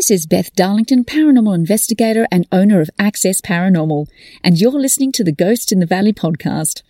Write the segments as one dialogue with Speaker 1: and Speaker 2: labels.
Speaker 1: This is Beth Darlington, paranormal investigator and owner of Access Paranormal, and you're listening to the Ghost in the Valley podcast.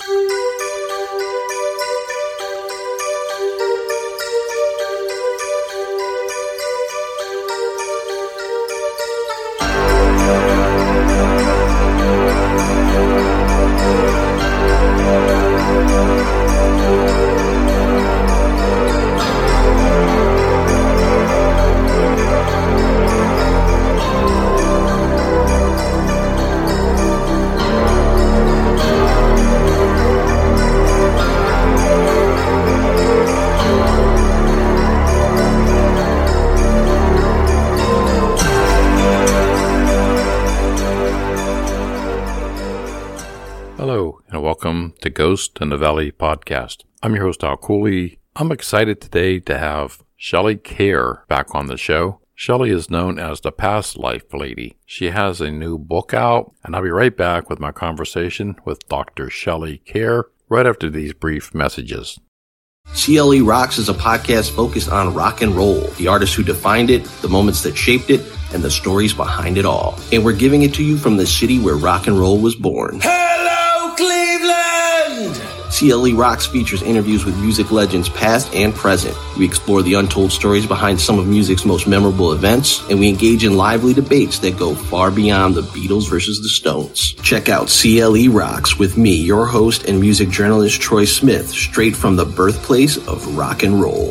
Speaker 2: Hello, and welcome to Ghost in the Valley podcast. I'm your host, Al Cooley. I'm excited today to have Shelley Kerr back on the show. Shelley is known as the Past Life Lady. She has a new book out, and I'll be right back with my conversation with Dr. Shelley Kerr right after these brief messages.
Speaker 3: CLE Rocks is a podcast focused on rock and roll, the artists who defined it, the moments that shaped it, and the stories behind it all. And we're giving it to you from the city where rock and roll was born.
Speaker 4: Hello, Cleveland!
Speaker 3: CLE Rocks features interviews with music legends past and present. We explore the untold stories behind some of music's most memorable events, and we engage in lively debates that go far beyond the Beatles versus the Stones. Check out CLE Rocks with me, your host and music journalist Troy Smith, straight from the birthplace of rock and roll.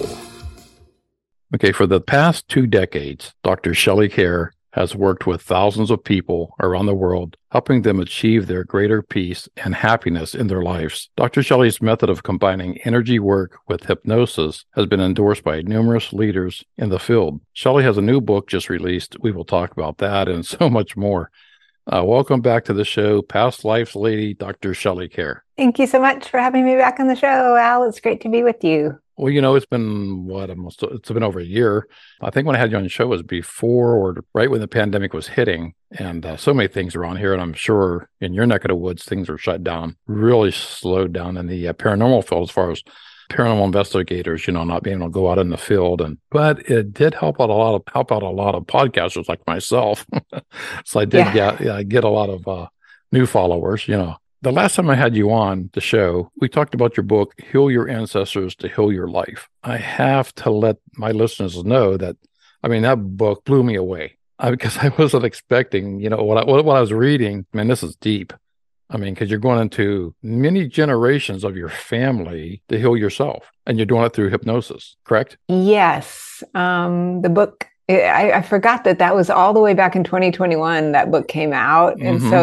Speaker 2: Okay, for the past 2 decades, Dr. Shelley Kerr has worked with thousands of people around the world, helping them achieve their greater peace and happiness in their lives. Dr. Shelley's method of combining energy work with hypnosis has been endorsed by numerous leaders in the field. Shelley has a new book just released. We will talk about that and so much more. Welcome back to the show, Past Life Lady, Dr. Shelley Kerr.
Speaker 5: Thank you so much for having me back on the show, Al. It's great to be with you.
Speaker 2: Well, you know, it's been it's been over a year. I think when I had you on the show was before or right when the pandemic was hitting, and so many things around here, and I'm sure in your neck of the woods, things were shut down, really slowed down in the paranormal field as far as paranormal investigators, you know, not being able to go out in the field. But it did help out a lot of podcasters like myself. So I did get a lot of new followers, you know. The last time I had you on the show, we talked about your book, Heal Your Ancestors to Heal Your Life. I have to let my listeners know that, I mean, that book blew me away because I wasn't expecting, you know, what I was reading. Man, this is deep. I mean, because you're going into many generations of your family to heal yourself, and you're doing it through hypnosis, correct? Yes.
Speaker 5: The book, I forgot that was all the way back in 2021, that book came out. And so,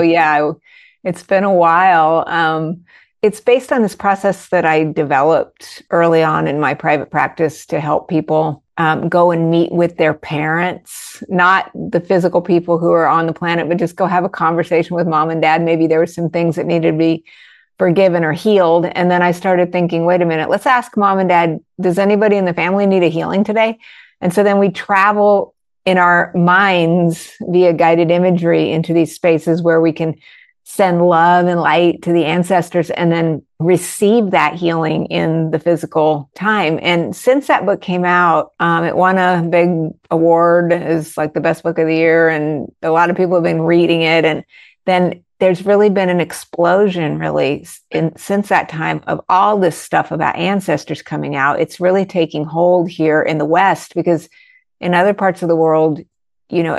Speaker 5: it's been a while. It's based on this process that I developed early on in my private practice to help people go and meet with their parents, not the physical people who are on the planet, but just go have a conversation with mom and dad. Maybe there were some things that needed to be forgiven or healed. And then I started thinking, wait a minute, let's ask mom and dad, does anybody in the family need a healing today? And so then we travel in our minds via guided imagery into these spaces where we can send love and light to the ancestors and then receive that healing in the physical time. And since that book came out, it won a big award as like the best book of the year. And a lot of people have been reading it. And then there's really been an explosion since that time of all this stuff about ancestors coming out. It's really taking hold here in the West, because in other parts of the world, you know,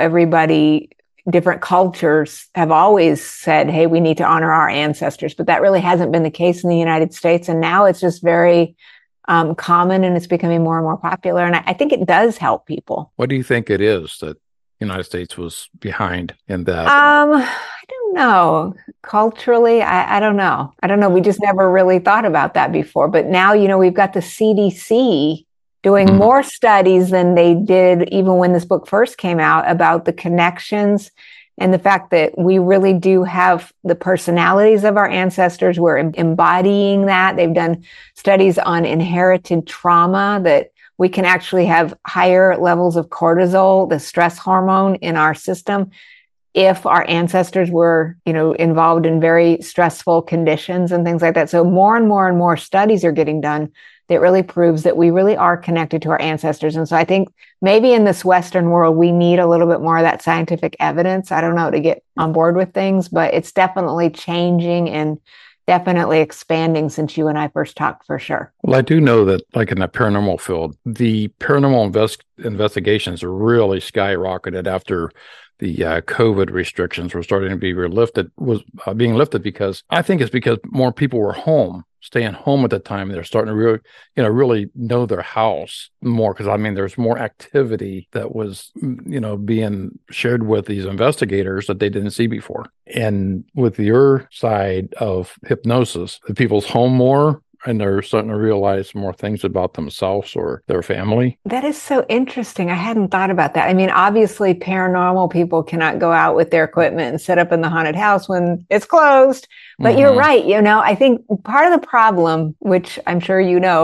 Speaker 5: different cultures have always said, hey, we need to honor our ancestors, but that really hasn't been the case in the United States. And now it's just very common, and it's becoming more and more popular. And I think it does help people.
Speaker 2: What do you think it is that the United States was behind in that?
Speaker 5: I don't know. Culturally, I don't know. We just never really thought about that before. But now, you know, we've got the CDC doing more studies than they did even when this book first came out about the connections and the fact that we really do have the personalities of our ancestors. We're embodying that. They've done studies on inherited trauma, that we can actually have higher levels of cortisol, the stress hormone in our system, if our ancestors were, you know, involved in very stressful conditions and things like that. So more and more and more studies are getting done that really proves that we really are connected to our ancestors. And so I think maybe in this Western world, we need a little bit more of that scientific evidence. I don't know, to get on board with things, but it's definitely changing and definitely expanding since you and I first talked, for sure.
Speaker 2: Well, I do know that, like in the paranormal field, the paranormal investigations really skyrocketed after the COVID restrictions were starting to be being lifted, because I think it's because more people were staying home at the time. They're starting to really know their house more, because I mean, there's more activity that was, being shared with these investigators that they didn't see before. And with your side of hypnosis, the people's home more, and they're starting to realize more things about themselves or their family.
Speaker 5: That is so interesting. I hadn't thought about that. I mean, obviously, paranormal people cannot go out with their equipment and sit up in the haunted house when it's closed. But you're right. I think part of the problem, which I'm sure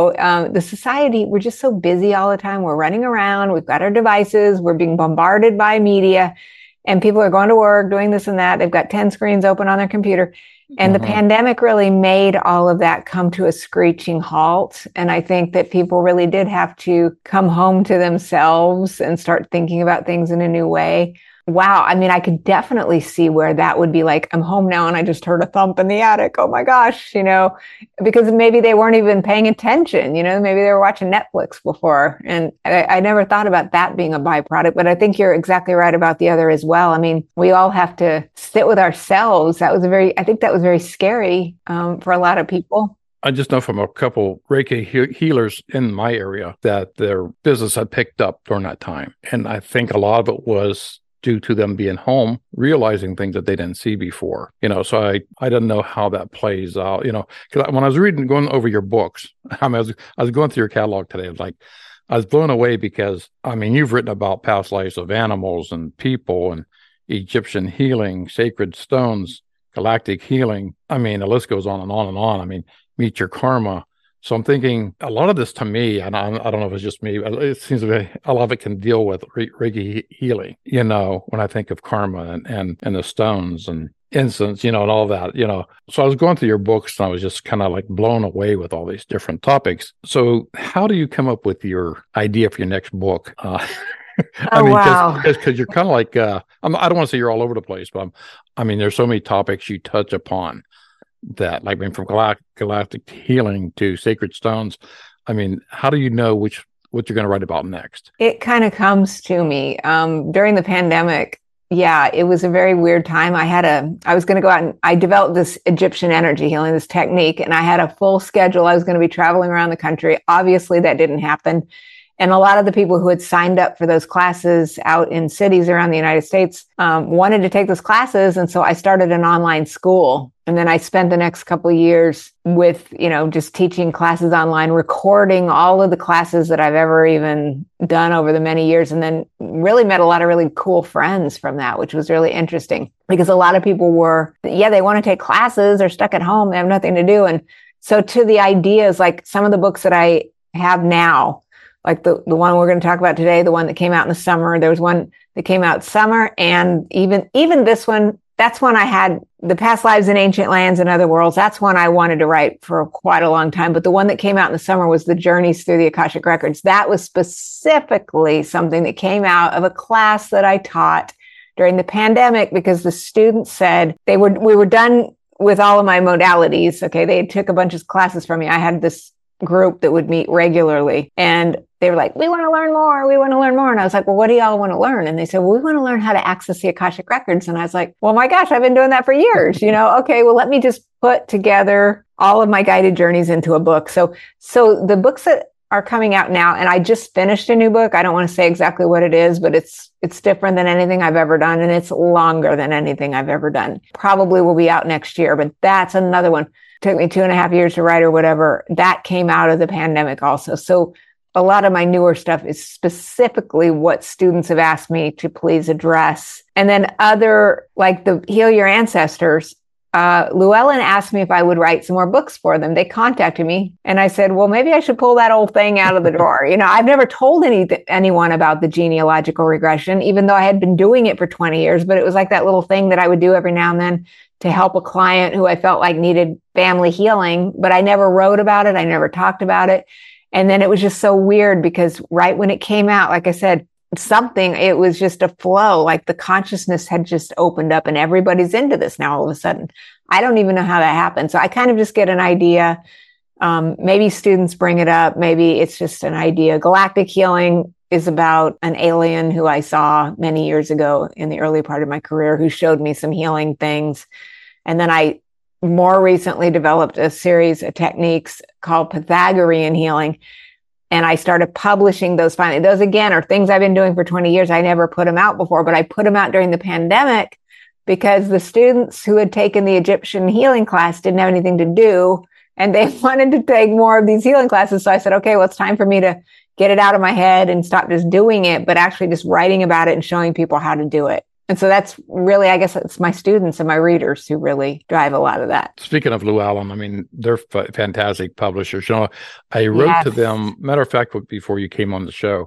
Speaker 5: the society, we're just so busy all the time. We're running around. We've got our devices. We're being bombarded by media. And people are going to work, doing this and that. They've got 10 screens open on their computer. And the pandemic really made all of that come to a screeching halt. And I think that people really did have to come home to themselves and start thinking about things in a new way. Wow. I mean, I could definitely see where that would be like, I'm home now and I just heard a thump in the attic. Oh my gosh, because maybe they weren't even paying attention, maybe they were watching Netflix before. And I never thought about that being a byproduct, but I think you're exactly right about the other as well. I mean, we all have to sit with ourselves. I think that was very scary for a lot of people.
Speaker 2: I just know from a couple Reiki healers in my area that their business had picked up during that time. And I think a lot of it was due to them being home, realizing things that they didn't see before. So I didn't know how that plays out, because when I was going over your books, I was going through your catalog today, I was blown away because, I mean, you've written about past lives of animals and people and Egyptian healing, sacred stones, galactic healing. I mean, the list goes on and on and on. I mean, meet your karma. So I'm thinking a lot of this to me, and I don't know if it's just me, but it seems to be a lot of it can deal with Reiki healing, when I think of karma and the stones and incense, and all that, So I was going through your books and I was just kind of like blown away with all these different topics. So how do you come up with your idea for your next book?
Speaker 5: Wow.
Speaker 2: Because you're kind of like, I don't want to say you're all over the place, but there's so many topics you touch upon. That, like, from galactic healing to sacred stones. I mean, how do you know what you're going to write about next?
Speaker 5: It kind of comes to me during the pandemic. Yeah, it was a very weird time. I was going to go out and I developed this Egyptian energy healing, this technique, and I had a full schedule. I was going to be traveling around the country. Obviously, that didn't happen. And a lot of the people who had signed up for those classes out in cities around the United States wanted to take those classes. And so I started an online school. And then I spent the next couple of years with, just teaching classes online, recording all of the classes that I've ever even done over the many years. And then really met a lot of really cool friends from that, which was really interesting because a lot of people they want to take classes. They're stuck at home. They have nothing to do. And so to the ideas, like some of the books that I have now, like the one we're going to talk about today, the one that came out in the summer, there was one that came out summer. And even this one, that's when I had the past lives in ancient lands and other worlds. That's one I wanted to write for quite a long time. But the one that came out in the summer was the Journeys Through the Akashic Records. That was specifically something that came out of a class that I taught during the pandemic because the students said we were done with all of my modalities. Okay. They took a bunch of classes from me. I had this group that would meet regularly and they were like, we want to learn more. We want to learn more. And I was like, well, what do y'all want to learn? And they said, well, we want to learn how to access the Akashic Records. And I was like, well, my gosh, I've been doing that for years. Okay, well, let me just put together all of my guided journeys into a book. So the books that are coming out now, and I just finished a new book. I don't want to say exactly what it is, but it's different than anything I've ever done. And it's longer than anything I've ever done. Probably will be out next year, but that's another one. Took me 2.5 years to write or whatever. That came out of the pandemic also. So a lot of my newer stuff is specifically what students have asked me to please address. And then other, like the Heal Your Ancestors, Llewellyn asked me if I would write some more books for them. They contacted me and I said, well, maybe I should pull that old thing out of the drawer. I've never told anyone about the genealogical regression, even though I had been doing it for 20 years, but it was like that little thing that I would do every now and then to help a client who I felt like needed family healing, but I never wrote about it. I never talked about it. And then it was just so weird because right when it came out, like I said, it was just a flow, like the consciousness had just opened up and everybody's into this now all of a sudden. I don't even know how that happened. So I kind of just get an idea. Maybe students bring it up. Maybe it's just an idea. Galactic healing is about an alien who I saw many years ago in the early part of my career who showed me some healing things. And then I more recently developed a series of techniques called Pythagorean healing. And I started publishing those finally. Those, again, are things I've been doing for 20 years. I never put them out before, but I put them out during the pandemic because the students who had taken the Egyptian healing class didn't have anything to do. And they wanted to take more of these healing classes. So I said, okay, well, it's time for me to get it out of my head and stop just doing it, but actually just writing about it and showing people how to do it. And so that's really, I guess it's my students and my readers who really drive a lot of that.
Speaker 2: Speaking of Llewellyn, I mean, they're fantastic publishers. I wrote to them, matter of fact, before you came on the show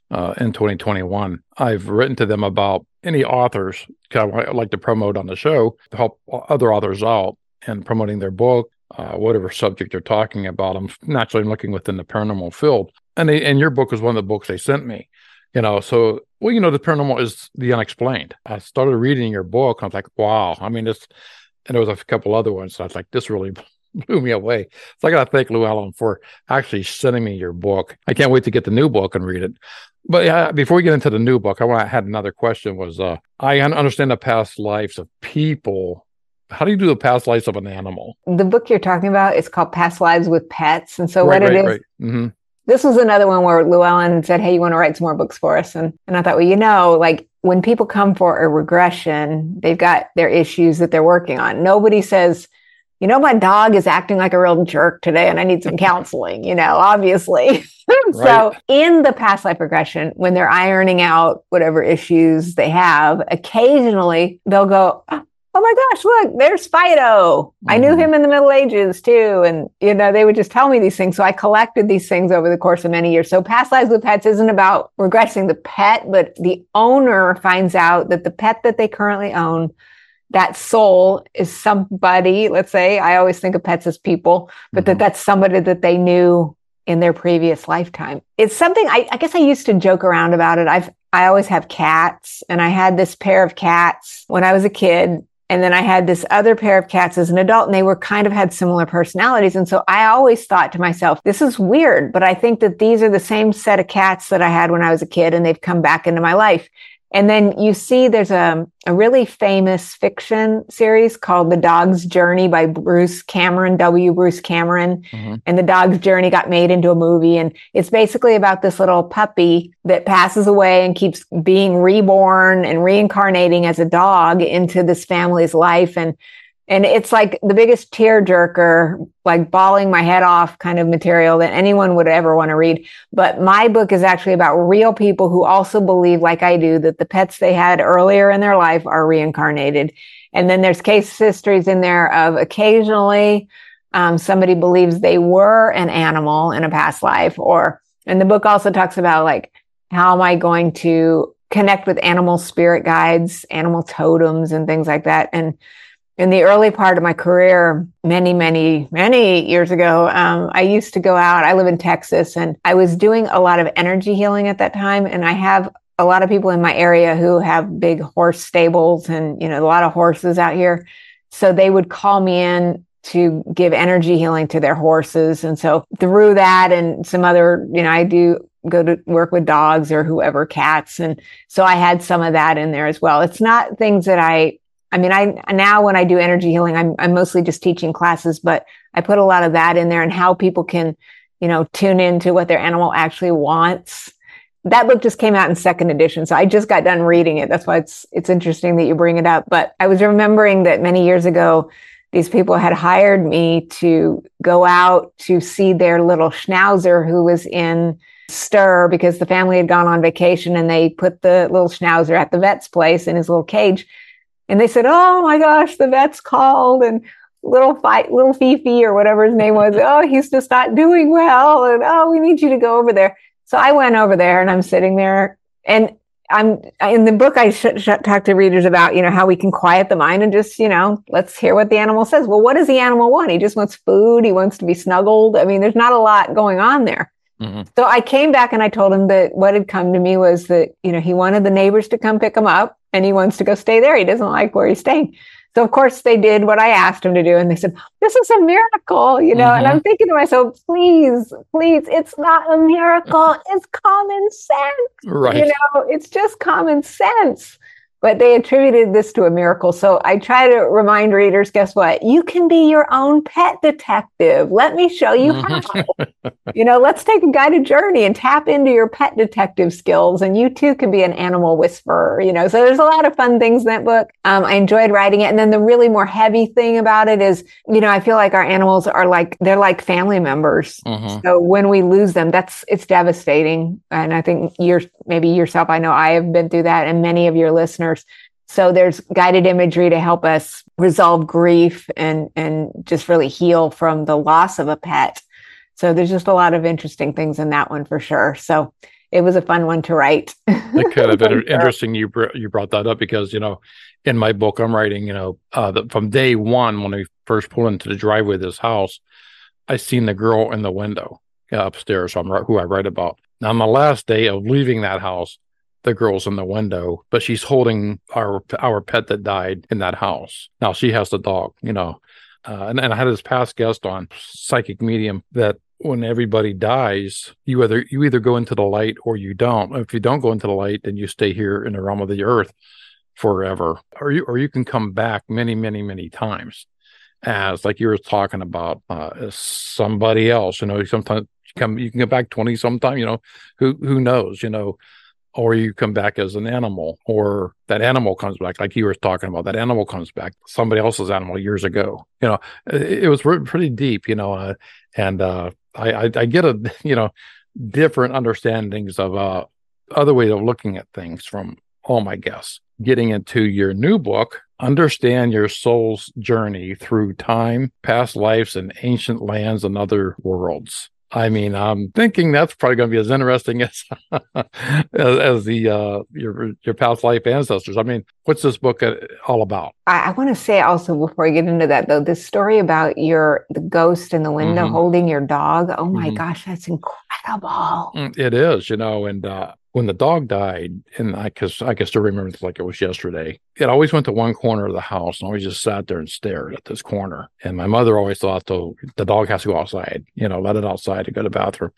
Speaker 2: in 2021, I've written to them about any authors I like to promote on the show to help other authors out and promoting their book, whatever subject they're talking about. I'm naturally looking within the paranormal field. And your book was one of the books they sent me. So, the paranormal is the unexplained. I started reading your book, and I was like, wow. I mean, and there was a couple other ones. So I was like, this really blew me away. So I got to thank Llewellyn for actually sending me your book. I can't wait to get the new book and read it. But before we get into the new book, I had another question was, I understand the past lives of people. How do you do the past lives of an animal?
Speaker 5: The book you're talking about is called Past Lives with Pets. And so what it is,
Speaker 2: right. Mm-hmm.
Speaker 5: This was another one where Llewellyn said, hey, you want to write some more books for us? And I thought, well, like when people come for a regression, they've got their issues that they're working on. Nobody says, my dog is acting like a real jerk today and I need some counseling, obviously. Right. So in the past life regression, when they're ironing out whatever issues they have, occasionally they'll go, oh my gosh, look, there's Fido. Mm-hmm. I knew him in the Middle Ages too. And, they would just tell me these things. So I collected these things over the course of many years. So Past Lives with Pets isn't about regressing the pet, but the owner finds out that the pet that they currently own, that soul is somebody, let's say, I always think of pets as people, but mm-hmm. that's somebody that they knew in their previous lifetime. It's something, I guess I used to joke around about it. I always have cats, and I had this pair of cats when I was a kid. And then I had this other pair of cats as an adult, and they were had similar personalities. And so I always thought to myself, this is weird, but I think that these are the same set of cats that I had when I was a kid, and they've come back into my life. And then you see there's a really famous fiction series called The Dog's Journey by Bruce Cameron, W. Bruce Cameron. Mm-hmm. And The Dog's Journey got made into a movie. And it's basically about this little puppy that passes away and keeps being reborn and reincarnating as a dog into this family's life. And it's like the biggest tearjerker, like bawling my head off kind of material that anyone would ever want to read. But my book is actually about real people who also believe, like I do, that the pets they had earlier in their life are reincarnated. And then there's case histories in there of occasionally somebody believes they were an animal in a past life. And the book also talks about like, how am I going to connect with animal spirit guides, animal totems, and things like that. And in the early part of my career, many, many, many years ago, I used to go out. I live in Texas, and I was doing a lot of energy healing at that time. And I have a lot of people in my area who have big horse stables and, a lot of horses out here. So they would call me in to give energy healing to their horses. And so through that and some other, I do go to work with dogs or whoever, cats. And so I had some of that in there as well. It's not things that I now when I do energy healing, I'm mostly just teaching classes, but I put a lot of that in there and how people can, tune into what their animal actually wants. That book just came out in second edition. So I just got done reading it. That's why it's interesting that you bring it up. But I was remembering that many years ago, these people had hired me to go out to see their little schnauzer who was in stir because the family had gone on vacation, and they put the little schnauzer at the vet's place in his little cage. And they said, oh my gosh, the vet's called, and little Fifi or whatever his name was. Oh, he's just not doing well. And oh, we need you to go over there. So I went over there and I'm sitting there, and I'm in the book. I talk to readers about, how we can quiet the mind and just, let's hear what the animal says. Well, what does the animal want? He just wants food. He wants to be snuggled. I mean, there's not a lot going on there. Mm-hmm. So I came back and I told him that what had come to me was that, he wanted the neighbors to come pick him up, and he wants to go stay there. He doesn't like where he's staying. So of course they did what I asked him to do. And they said, this is a miracle, mm-hmm. And I'm thinking to myself, please, it's not a miracle. It's common sense.
Speaker 2: Right.
Speaker 5: It's just common sense. But they attributed this to a miracle. So I try to remind readers, guess what? You can be your own pet detective. Let me show you how. Let's take a guided journey and tap into your pet detective skills. And you too can be an animal whisperer, So there's a lot of fun things in that book. I enjoyed writing it. And then the really more heavy thing about it is, I feel like our animals they're like family members. Mm-hmm. So when we lose them, it's devastating. And I think maybe yourself, I know I have been through that, and many of your listeners. So there's guided imagery to help us resolve grief and just really heal from the loss of a pet. So there's just a lot of interesting things in that one for sure. So it was a fun one to write.
Speaker 2: It could have been interesting you brought that up because, in my book, I'm writing, from day one, when we first pulled into the driveway of this house, I seen the girl in the window upstairs, who I write about. Now, on the last day of leaving that house, the girl's in the window, but she's holding our pet that died in that house. Now she has the dog, and I had this past guest on, psychic medium, that when everybody dies, you either go into the light or you don't. If you don't go into the light, then you stay here in the realm of the earth forever, or you can come back many, many, many times, as like you were talking about, somebody else. Sometimes you can go back 20 sometime. Who knows? Or you come back as an animal, or that animal comes back, like you were talking about. That animal comes back, somebody else's animal years ago. It was pretty deep. I get different understandings of other ways of looking at things from all my guests. Getting into your new book, Understand Your Soul's Journey Through Time, Past Lives, and Ancient Lands and Other Worlds. I mean, I'm thinking that's probably going to be as interesting as your past life ancestors. I mean, what's this book all about?
Speaker 5: I want to say also, before I get into that, though, this story about the ghost in the window mm-hmm. holding your dog. Oh my mm-hmm. gosh, that's incredible.
Speaker 2: It is, and when the dog died, and I can still remember it like it was yesterday, it always went to one corner of the house and always just sat there and stared at this corner. And my mother always thought, the dog has to go outside, let it outside to go to the bathroom,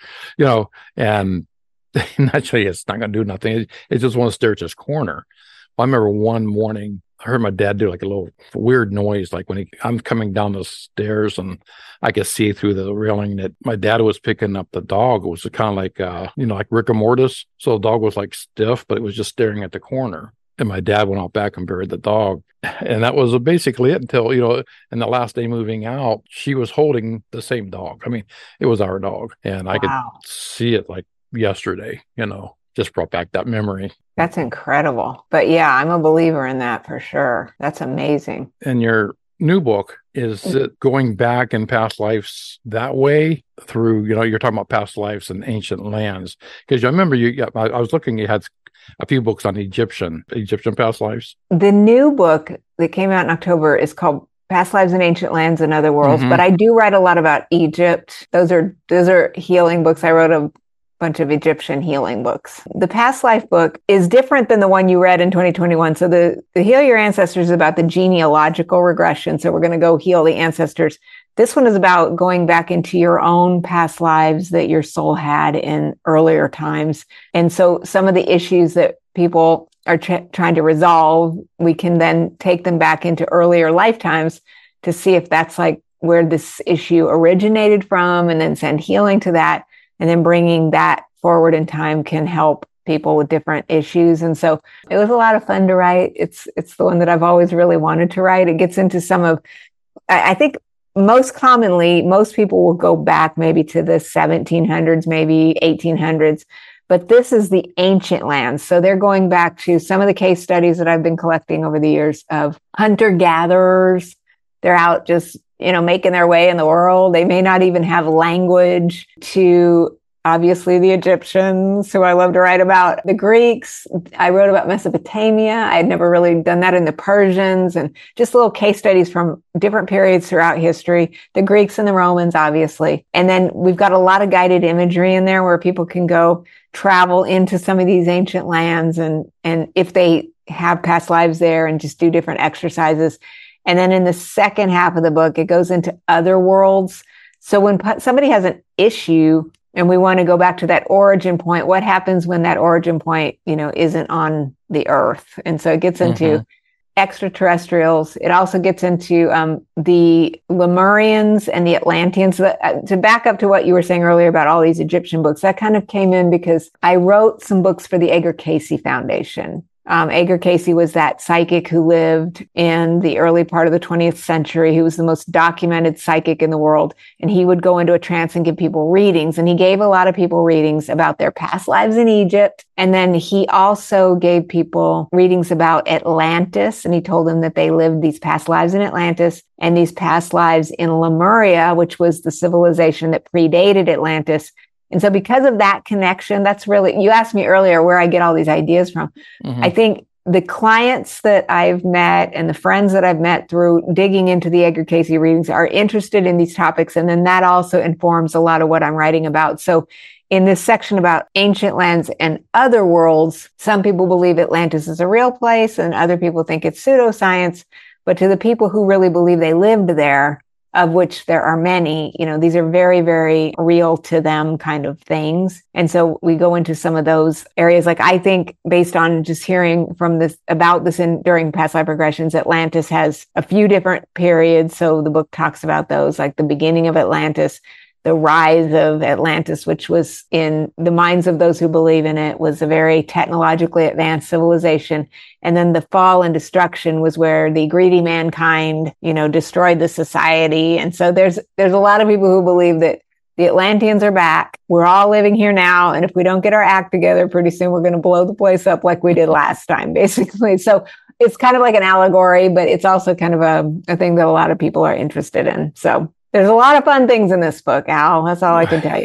Speaker 2: and naturally it's not going to do nothing. It just wants to stare at this corner. Well, I remember one morning, I heard my dad do like a little weird noise, like when I'm coming down the stairs, and I could see through the railing that my dad was picking up the dog. It was kind of like, like rigor mortis. So the dog was like stiff, but it was just staring at the corner. And my dad went out back and buried the dog. And that was basically it until, in the last day moving out, she was holding the same dog. I mean, it was our dog. And I could see it like yesterday, just brought back that memory.
Speaker 5: That's incredible. But yeah, I'm a believer in that for sure. That's amazing.
Speaker 2: And your new book, is it going back in past lives that way through, you're talking about past lives and ancient lands? Because I remember I was looking, you had a few books on Egyptian past lives. The
Speaker 5: new book that came out in October is called Past Lives in Ancient Lands and Other Worlds. Mm-hmm. But I do write a lot about Egypt. Those are healing books. I wrote a bunch of Egyptian healing books. The past life book is different than the one you read in 2021. So the Heal Your Ancestors is about the genealogical regression. So we're going to go heal the ancestors. This one is about going back into your own past lives that your soul had in earlier times. And so some of the issues that people are trying to resolve, we can then take them back into earlier lifetimes to see if that's like where this issue originated from, and then send healing to that. And then bringing that forward in time can help people with different issues. And so it was a lot of fun to write. It's the one that I've always really wanted to write. It gets into some of, I think most commonly, most people will go back maybe to the 1700s, maybe 1800s. but this is the ancient lands. So they're going back to some of the case studies that I've been collecting over the years of hunter-gatherers. They're out just, making their way in the world. They may not even have language, to obviously the Egyptians, who I love to write about, the Greeks. I wrote about Mesopotamia. I had never really done that in the Persians, and just little case studies from different periods throughout history, the Greeks and the Romans, obviously. And then we've got a lot of guided imagery in there where people can go travel into some of these ancient lands, and if they have past lives there, and just do different exercises. And then in the second half of the book, it goes into other worlds. So when somebody has an issue and we want to go back to that origin point, what happens when that origin point, isn't on the earth? And so it gets into extraterrestrials. It also gets into the Lemurians and the Atlanteans. To back up to what you were saying earlier about all these Egyptian books, that kind of came in because I wrote some books for the Edgar Cayce Foundation. Edgar Cayce was that psychic who lived in the early part of the 20th century. He was the most documented psychic in the world. And he would go into a trance and give people readings. And he gave a lot of people readings about their past lives in Egypt. And then he also gave people readings about Atlantis. And he told them that they lived these past lives in Atlantis and these past lives in Lemuria, which was the civilization that predated Atlantis. And so because of that connection, that's really, you asked me earlier where I get all these ideas from. I think the clients that I've met and the friends that I've met through digging into the Edgar Cayce readings are interested in these topics. And then that also informs a lot of what I'm writing about. So in this section about ancient lands and other worlds, some people believe Atlantis is a real place and other people think it's pseudoscience. But to the people who really believe they lived there, of which there are many, these are very, very real to them kind of things. And so we go into some of those areas. Like, I think based on just hearing from this about this during past life regressions, Atlantis has a few different periods. So the book talks about those, like the beginning of Atlantis, the rise of Atlantis, which was in the minds of those who believe in it, was a very technologically advanced civilization. And then the fall and destruction was where the greedy mankind, destroyed the society. And so there's a lot of people who believe that the Atlanteans are back. We're all living here now. And if we don't get our act together, pretty soon we're going to blow the place up like we did last time, basically. So it's kind of like an allegory, but it's also kind of a thing that a lot of people are interested in. So there's a lot of fun things in this book, Al. That's all I can tell you.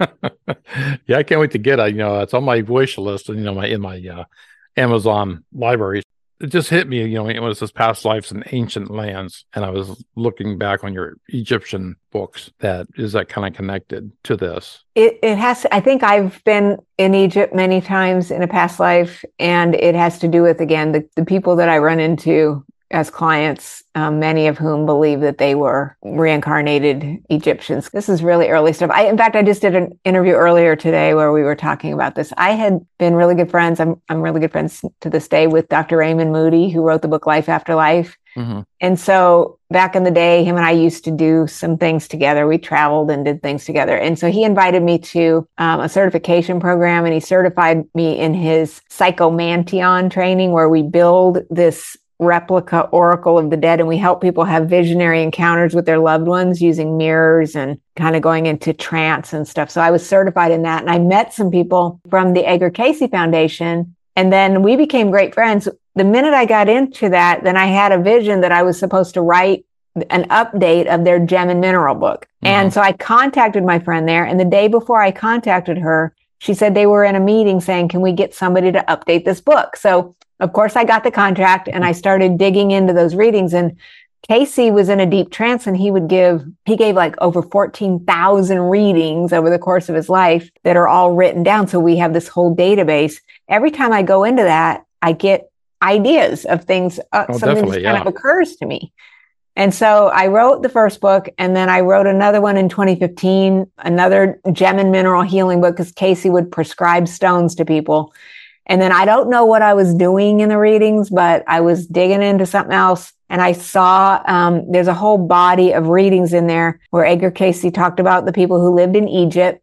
Speaker 2: Yeah, I can't wait to get it. It's on my wish list and, in my Amazon library. It just hit me, it was this past lives in ancient lands. And I was looking back on your Egyptian books. Is that kind of connected to this?
Speaker 5: It has to, I think I've been in Egypt many times in a past life. And it has to do with, again, the people that I run into as clients, many of whom believe that they were reincarnated Egyptians. This is really early stuff. In fact, I just did an interview earlier today where we were talking about this. I had been really good friends. I'm really good friends to this day with Dr. Raymond Moody, who wrote the book Life After Life. And so back in the day, him and I used to do some things together. We traveled and did things together. And so he invited me to a certification program, and he certified me in his Psychomanteon training, where we build this replica oracle of the dead, and we help people have visionary encounters with their loved ones using mirrors and kind of going into trance and stuff. So I was certified in that, and I met some people from the Edgar Cayce Foundation, and then we became great friends. The minute I got into that, then I had a vision that I was supposed to write an update of their gem and mineral book. And so I contacted my friend there, and the day before I contacted her, she said they were in a meeting saying, can we get somebody to update this book? So of course, I got the contract and I started digging into those readings, and Cayce was in a deep trance, and he gave like over 14,000 readings over the course of his life that are all written down. So we have this whole database. Every time I go into that, I get ideas of things. Something just kind of occurs to me. And so I wrote the first book, and then I wrote another one in 2015, another gem and mineral healing book, because Cayce would prescribe stones to people. And then I don't know what I was doing in the readings, but I was digging into something else. And I saw there's a whole body of readings in there where Edgar Cayce talked about the people who lived in Egypt.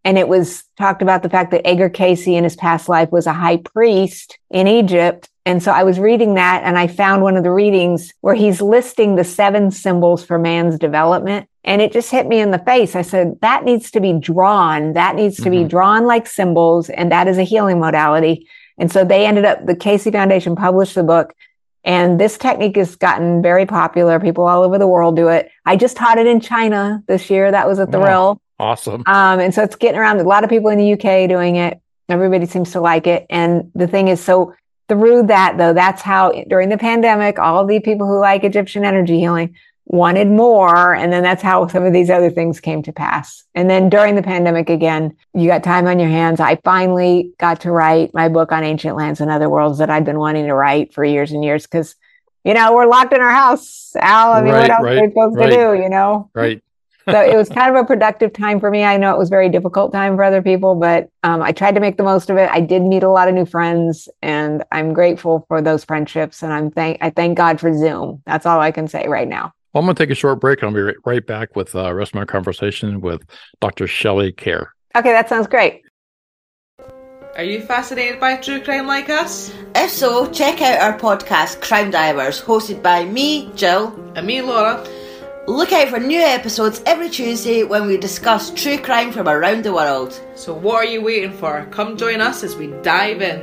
Speaker 5: And it was talked about the fact that Edgar Cayce in his past life was a high priest in Egypt. And so I was reading that, and I found one of the readings where he's listing the 7 symbols for man's development. And it just hit me in the face. I said, that needs to be drawn. That needs to be drawn like symbols. And that is a healing modality. And so they ended up, the Cayce Foundation published the book. And this technique has gotten very popular. People all over the world do it. I just taught it in China this year. That was a thrill.
Speaker 2: Awesome.
Speaker 5: And so it's getting around. A lot of people in the UK doing it. Everybody seems to like it. And the thing is, so through that, though, that's how during the pandemic, all of the people who like Egyptian energy healing wanted more. And then that's how some of these other things came to pass. And then during the pandemic, again, you got time on your hands. I finally got to write my book on ancient lands and other worlds that I'd been wanting to write for years and years because, we're locked in our house, Al. I mean, what else are we supposed to do,
Speaker 2: Right.
Speaker 5: So it was kind of a productive time for me. I know it was a very difficult time for other people, but I tried to make the most of it. I did meet a lot of new friends, and I'm grateful for those friendships. And I thank God for Zoom. That's all I can say right now.
Speaker 2: Well, I'm going to take a short break, and I'll be right back with the rest of my conversation with Dr. Shelley Kerr.
Speaker 5: Okay, that sounds great.
Speaker 6: Are you fascinated by true crime like us?
Speaker 7: If so, check out our podcast, Crime Divers, hosted by me, Jill.
Speaker 6: And me, Laura.
Speaker 7: Look out for new episodes every Tuesday when we discuss true crime from around the world.
Speaker 6: So what are you waiting for? Come join us as we dive in.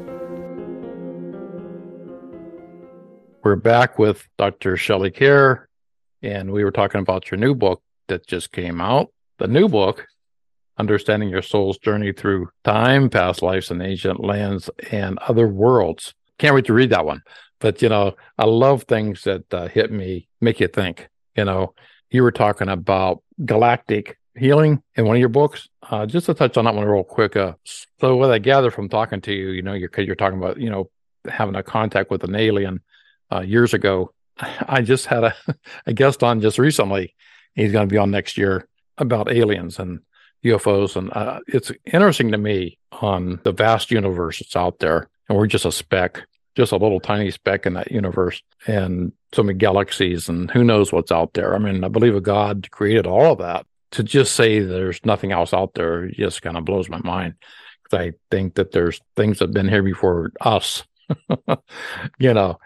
Speaker 2: We're back with Dr. Shelley Kerr, and we were talking about your new book that just came out. The new book, Understanding Your Soul's Journey Through Time, Past Lives in Ancient Lands and Other Worlds. Can't wait to read that one. But, I love things that hit me, make you think. You were talking about galactic healing in one of your books. Just to touch on that one real quick. So what I gather from talking to you, you're talking about, having a contact with an alien years ago. I just had a guest on just recently. He's going to be on next year about aliens and UFOs. And it's interesting to me on the vast universe that's out there. And we're just a speck, just a little tiny speck in that universe. And so many galaxies and who knows what's out there. I mean, I believe a God created all of that. To just say there's nothing else out there just kind of blows my mind. Because I think that there's things that have been here before us. I know.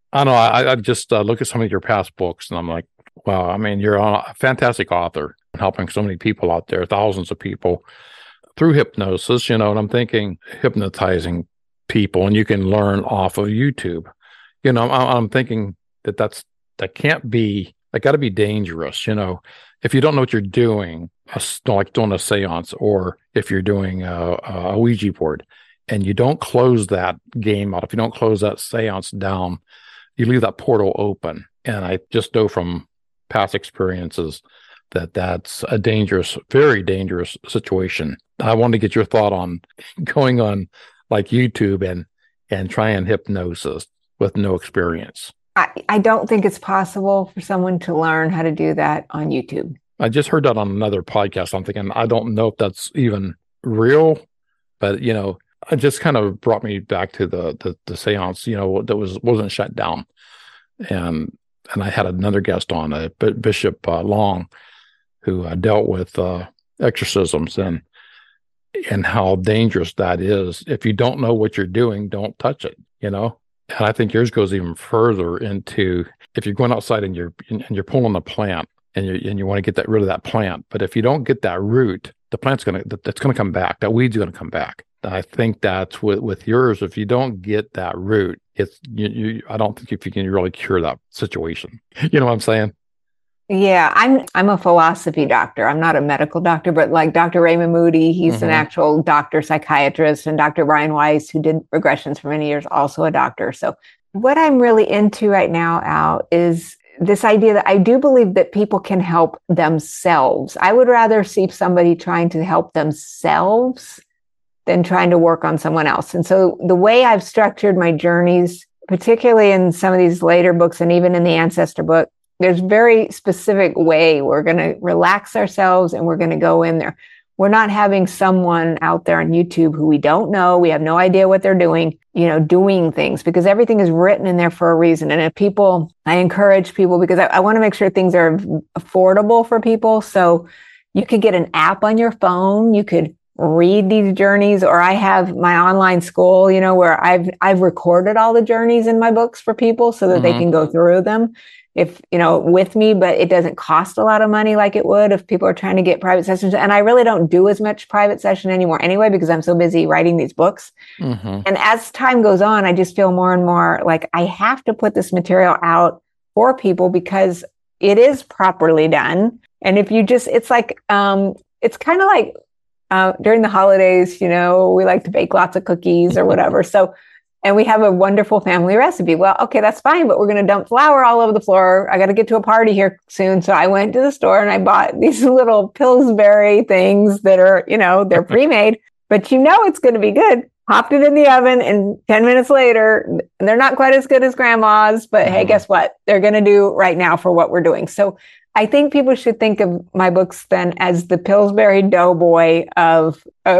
Speaker 2: I just look at some of your past books and I'm like, wow, I mean, you're a fantastic author helping so many people out there, thousands of people through hypnosis, and I'm thinking hypnotizing people and you can learn off of YouTube. I'm thinking that can't be, that got to be dangerous. If you don't know what you're doing, like doing a seance, or if you're doing a Ouija board and you don't close that game out, if you don't close that seance down, you leave that portal open. And I just know from past experiences that that's a dangerous, very dangerous situation. I want to get your thought on going on like YouTube and trying hypnosis with no experience.
Speaker 5: I don't think it's possible for someone to learn how to do that on YouTube.
Speaker 2: I just heard that on another podcast. I'm thinking, I don't know if that's even real, but it just kind of brought me back to the seance, that wasn't shut down. And I had another guest on, Bishop Long, who dealt with exorcisms and how dangerous that is. If you don't know what you're doing, don't touch it, And I think yours goes even further into if you're going outside and you're pulling a plant and you want to get rid of that plant, but if you don't get that root, the plant's gonna come back. That weed's gonna come back. I think that's with yours. If you don't get that root, it's I don't think if you can really cure that situation. You know what I'm saying?
Speaker 5: Yeah, I'm a philosophy doctor. I'm not a medical doctor, but like Dr. Raymond Moody, he's an actual doctor, psychiatrist, and Dr. Brian Weiss, who did regressions for many years, also a doctor. So what I'm really into right now, Al, is this idea that I do believe that people can help themselves. I would rather see somebody trying to help themselves than trying to work on someone else. And so the way I've structured my journeys, particularly in some of these later books and even in the Ancestor book, there's very specific way we're going to relax ourselves and we're going to go in there. We're not having someone out there on YouTube who we don't know. We have no idea what they're doing, doing things, because everything is written in there for a reason. And I encourage people because I want to make sure things are affordable for people. So, You could get an app on your phone. You could read these journeys, or I have my online school, where I've recorded all the journeys in my books for people so that they can go through them with me, but it doesn't cost a lot of money like it would if people are trying to get private sessions. And I really don't do as much private session anymore anyway, because I'm so busy writing these books. And as time goes on, I just feel more and more like I have to put this material out for people because it is properly done. And if you just, it's like, it's kind of like, during the holidays, we like to bake lots of cookies or whatever. And we have a wonderful family recipe. Well, okay, that's fine, but we're going to dump flour all over the floor. I got to get to a party here soon. So I went to the store and I bought these little Pillsbury things that are, they're pre-made, but it's going to be good. Popped it in the oven, and 10 minutes later, they're not quite as good as grandma's, but hey, guess what? They're going to do right now for what we're doing. So I think people should think of my books then as the Pillsbury Doughboy of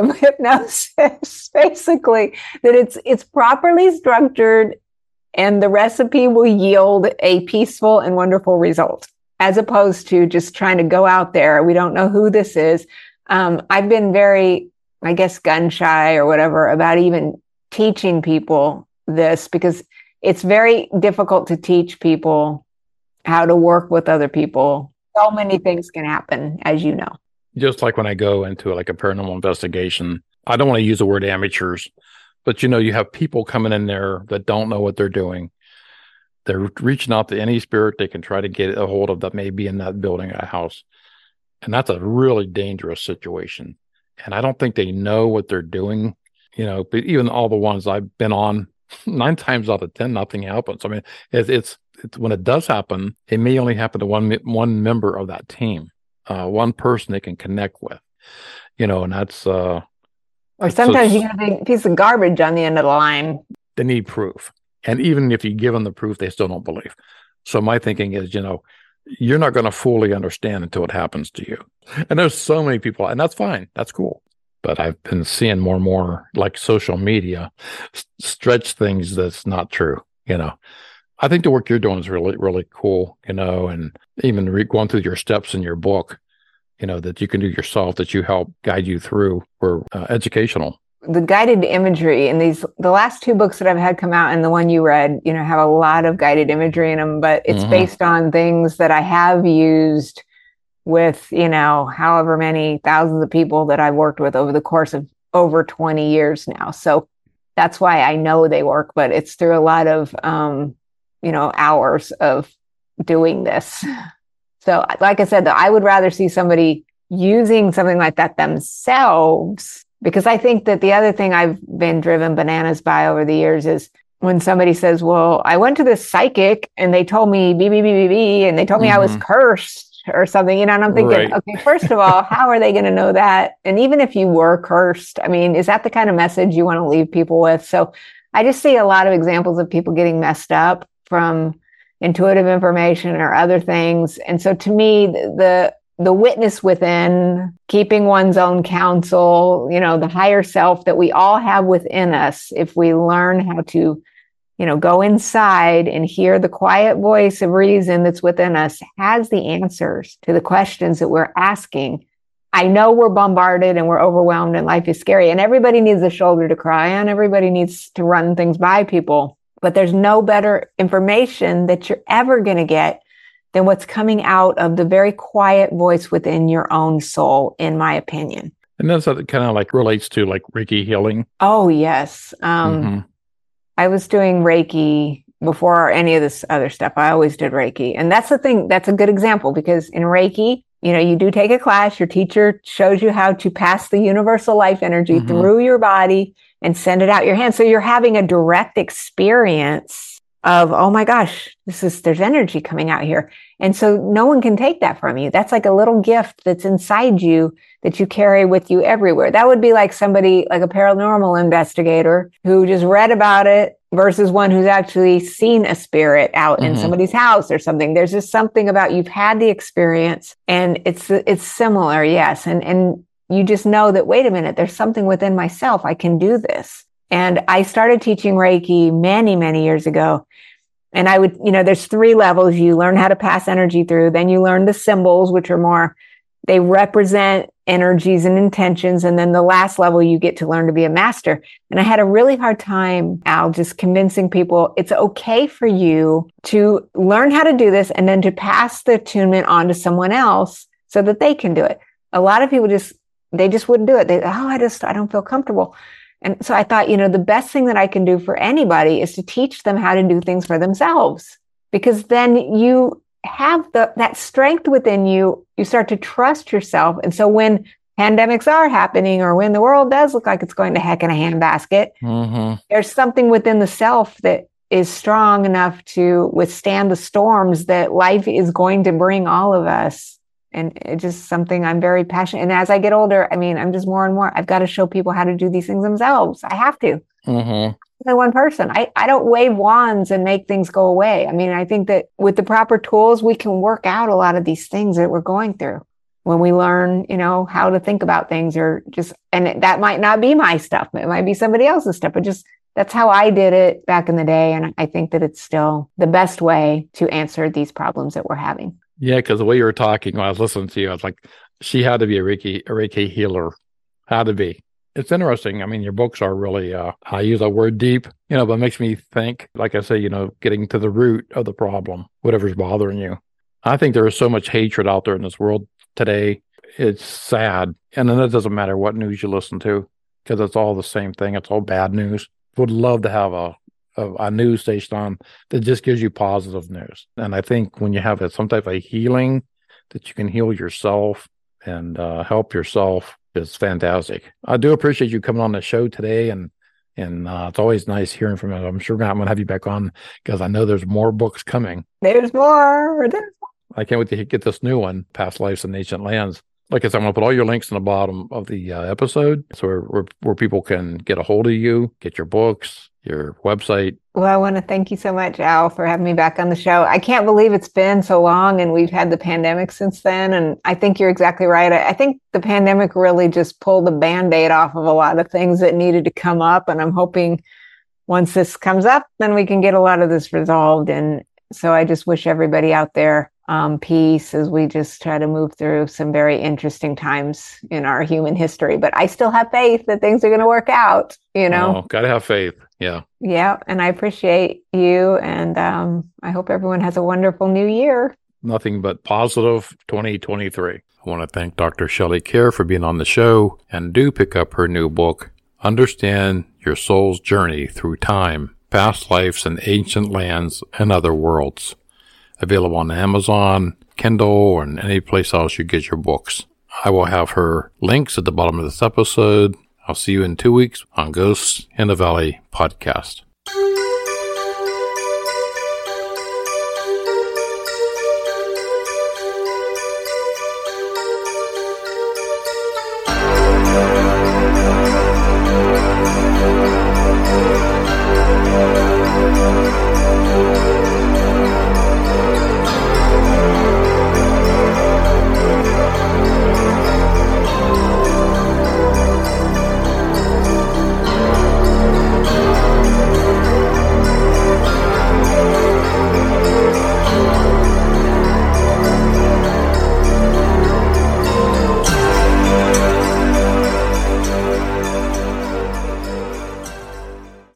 Speaker 5: hypnosis, basically, that it's properly structured and the recipe will yield a peaceful and wonderful result, as opposed to just trying to go out there. We don't know who this is. I've been very, I guess, gun shy or whatever about even teaching people this, because it's very difficult to teach people how to work with other people. So many things can happen, as you know.
Speaker 2: Just like when I go into like a paranormal investigation, I don't want to use the word amateurs, but you have people coming in there that don't know what they're doing. They're reaching out to any spirit they can try to get a hold of that may be in that building or house. And that's a really dangerous situation. And I don't think they know what they're doing. But even all the ones I've been on, 9 times out of 10, nothing happens. I mean, it's when it does happen, it may only happen to one member of that team, one person they can connect with, and that's. Or
Speaker 5: sometimes you get a big piece of garbage on the end of the line.
Speaker 2: They need proof. And even if you give them the proof, they still don't believe. So my thinking is, you're not going to fully understand until it happens to you. And there's so many people, and that's fine. That's cool. But I've been seeing more and more like social media stretch things that's not true, I think the work you're doing is really, really cool, and even going through your steps in your book, that you can do yourself, that you help guide you through, were educational.
Speaker 5: The guided imagery in the last 2 books that I've had come out and the one you read, have a lot of guided imagery in them, but it's based on things that I have used with, however many thousands of people that I've worked with over the course of over 20 years now. So that's why I know they work, but it's through a lot of, hours of doing this. So like I said, I would rather see somebody using something like that themselves, because I think that the other thing I've been driven bananas by over the years is when somebody says, well, I went to this psychic and they told me and they told me I was cursed or something, and I'm thinking, okay, first of all, how are they going to know that? And even if you were cursed, I mean, is that the kind of message you want to leave people with? So I just see a lot of examples of people getting messed up from intuitive information or other things. And so to me, the witness within, keeping one's own counsel, the higher self that we all have within us, if we learn how to, go inside and hear the quiet voice of reason that's within us, has the answers to the questions that we're asking. I know we're bombarded and we're overwhelmed and life is scary, and everybody needs a shoulder to cry on. Everybody needs to run things by people, but there's no better information that you're ever going to get than what's coming out of the very quiet voice within your own soul, in my opinion.
Speaker 2: And that's kind of like relates to like Reiki healing.
Speaker 5: Oh, yes. I was doing Reiki before any of this other stuff. I always did Reiki. And that's the thing. That's a good example, because in Reiki, you do take a class. Your teacher shows you how to pass the universal life energy through your body and send it out your hand. So you're having a direct experience of, oh my gosh, there's energy coming out here. And so no one can take that from you. That's like a little gift that's inside you that you carry with you everywhere. That would be like somebody, like a paranormal investigator who just read about it versus one who's actually seen a spirit out in somebody's house or something. There's just something about, you've had the experience and it's similar. Yes. And you just know that, wait a minute, there's something within myself. I can do this. And I started teaching Reiki many, many years ago. And I would, there's 3 levels. You learn how to pass energy through, then you learn the symbols, which are more, they represent energies and intentions. And then the last level, you get to learn to be a master. And I had a really hard time, Al, just convincing people it's okay for you to learn how to do this and then to pass the attunement on to someone else so that they can do it. A lot of people just wouldn't do it. I don't feel comfortable. And so I thought, the best thing that I can do for anybody is to teach them how to do things for themselves, because then you have that strength within you. You start to trust yourself. And so when pandemics are happening, or when the world does look like it's going to heck in a handbasket, there's something within the self that is strong enough to withstand the storms that life is going to bring all of us. And it's just something I'm very passionate. And as I get older, I'm just more and more, I've got to show people how to do these things themselves. I have to. Only one person. I don't wave wands and make things go away. I think that with the proper tools, we can work out a lot of these things that we're going through when we learn, how to think about things, and that might not be my stuff. It might be somebody else's stuff, but that's how I did it back in the day. And I think that it's still the best way to answer these problems that we're having.
Speaker 2: Yeah, because the way you were talking when I was listening to you, I was like, she had to be a Reiki healer. Had to be. It's interesting. Your books are really, I use that word deep, but it makes me think, like I say, getting to the root of the problem, whatever's bothering you. I think there is so much hatred out there in this world today. It's sad. And then it doesn't matter what news you listen to, because it's all the same thing. It's all bad news. Would love to have a news station on that just gives you positive news. And I think when you have some type of healing, that you can heal yourself and help yourself, is fantastic. I do appreciate you coming on the show today, and it's always nice hearing from you. I'm sure I'm going to have you back on, because I know there's more books coming.
Speaker 5: There's more.
Speaker 2: I can't wait to get this new one, Past Lives in Ancient Lands. Like I said, I'm going to put all your links in the bottom of the episode, so where people can get a hold of you, get your books, your website.
Speaker 5: Well, I want to thank you so much, Al, for having me back on the show. I can't believe it's been so long, and we've had the pandemic since then. And I think you're exactly right. I think the pandemic really just pulled the Band-Aid off of a lot of things that needed to come up. And I'm hoping once this comes up, then we can get a lot of this resolved. And so I just wish everybody out there peace as we just try to move through some very interesting times in our human history. But I still have faith that things are going to work out,
Speaker 2: Oh, got to have faith. Yeah.
Speaker 5: Yeah. And I appreciate you. And I hope everyone has a wonderful new year.
Speaker 2: Nothing but positive 2023. I want to thank Dr. Shelley Kerr for being on the show, and do pick up her new book, Understand Your Soul's Journey Through Time, Past Lives in Ancient Lands and Other Worlds. Available on Amazon, Kindle, or in any place else you get your books. I will have her links at the bottom of this episode. I'll see you in 2 weeks on Ghosts in the Valley podcast.